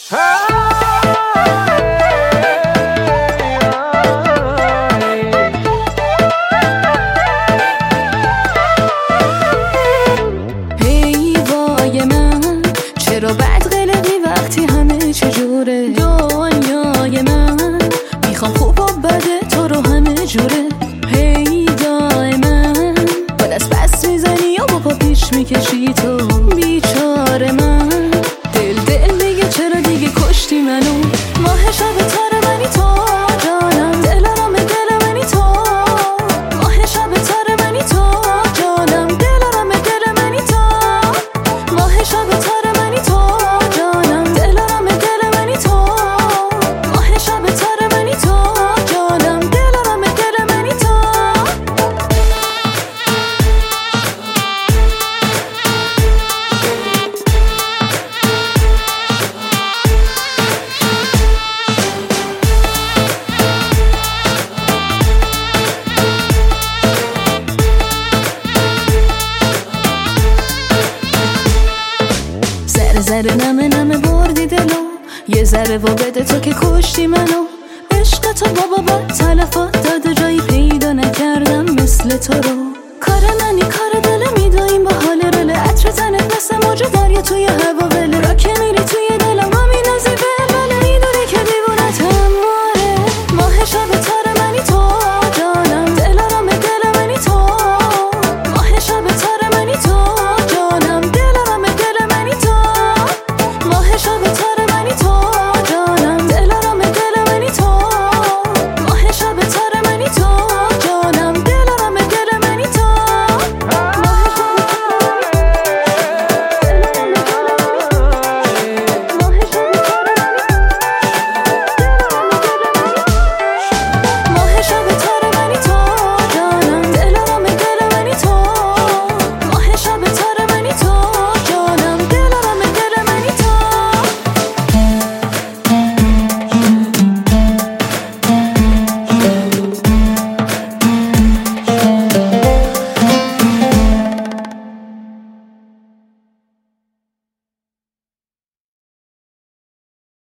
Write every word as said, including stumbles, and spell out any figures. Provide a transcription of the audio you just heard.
هی وای من چرا بد قلقی وقتی همه چجوره؟ دنیای من میخوام خوب و بده تو رو همه جوره. هی دائما با دست بس میزنی یا با پا پیش میکشی تو. بیچاره من دل دل میگه چرا دیگه کشتی منو. ماه شب تر منی تو جانم، دلارم دل منی تو. ماه شب تر منی تو جانم، دلارم دل منی تو. ماه شب تر منی تو جانم، دلارم دل منی تو. ماه شب تر منی تو جانم، دلارم دل منی تو. ذره ذره نمه نمه بردی دلو، یه ذره و بده تو که کشتی منو. عشق تو بابا با تلفات داده جایی پیدا نکردم مثل تو رو. کار منی کار دل میدویم با حال رل عطر تنت مثل موج دریا توی هوا وله.